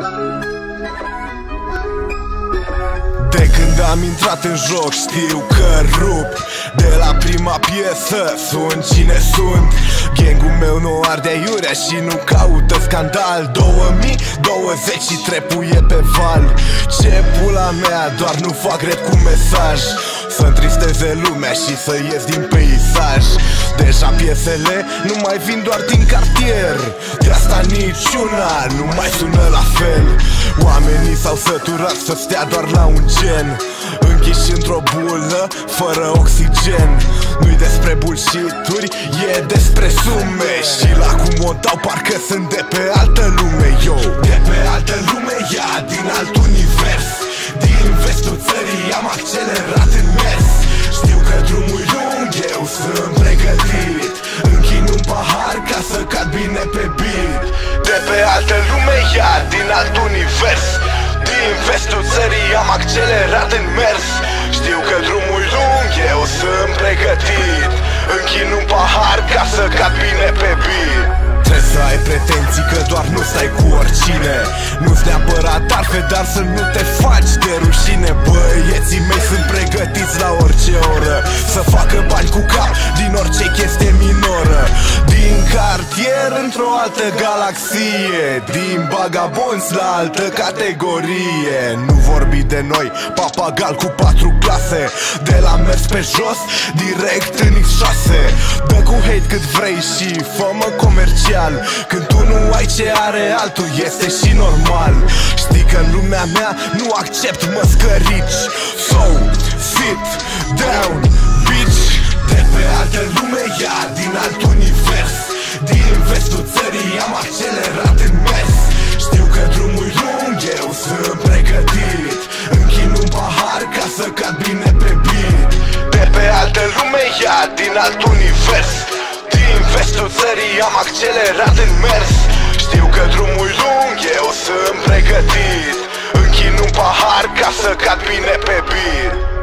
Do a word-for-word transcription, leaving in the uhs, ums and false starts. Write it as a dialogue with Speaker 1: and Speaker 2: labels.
Speaker 1: De când am intrat în joc știu că rup. De la prima piesă sunt cine sunt. Gangul meu nu arde iurea și nu caută scandal. două mii douăzeci și trebuie pe val. Ce pula mea, doar nu fac rap cu mesaj. Să întristeze lumea și să ies din peisaj. Deja piesele nu mai vin doar din cartier. De asta niciuna nu mai sună la fel. Oamenii s-au săturat să stea doar la un gen, închiși într-o bulă fără oxigen. Nu-i despre bullshit-uri, e despre sume. Și la cum o dau parcă sunt de pe altă lume. Yo, de pe altă lume, ea din alt univers. Din vestul țării am accelerat în mers. Știu că drumul e lung, eu sunt pregătit. Închin un pahar ca să cad bine pe beat. De pe altă lume, ea din alt univers. Din vestul țării am accelerat în mers. Știu că drumul e lung, eu sunt pregătit. Închin un pahar ca să cad bine pe beat. Trebuie să ai pretenții că doar nu stai cu oricine. Nu-ți neapărat arfe, dar să nu te faci de rușine. Băieții mei sunt pregătiți la orice oră să facă bani cu cap din orice chestie minoră. Din cartier într-o altă galaxie. Din bagabonți la altă categorie. Nu vorbi de noi, papagal cu patru clase. De la mers pe jos, direct în X șase. Dă cu hate cât vrei și fă-mă comercial. Când tu nu ai ce are altul, este și normal. Știi că în lumea mea nu accept măscărici. So, sit down, bitch. De pe altă lume, ea din alt univers. Din vestul țării am accelerat în mers. Știu că drumul e lung, eu sunt pregătit. Închin un pahar ca să cad bine pe beat. De pe altă lume, ea din alt univers. Din vestul țării am accelerat în mers. Știu că drumul e lung, eu sunt pregătit. Închin un pahar ca să cad bine pe beat.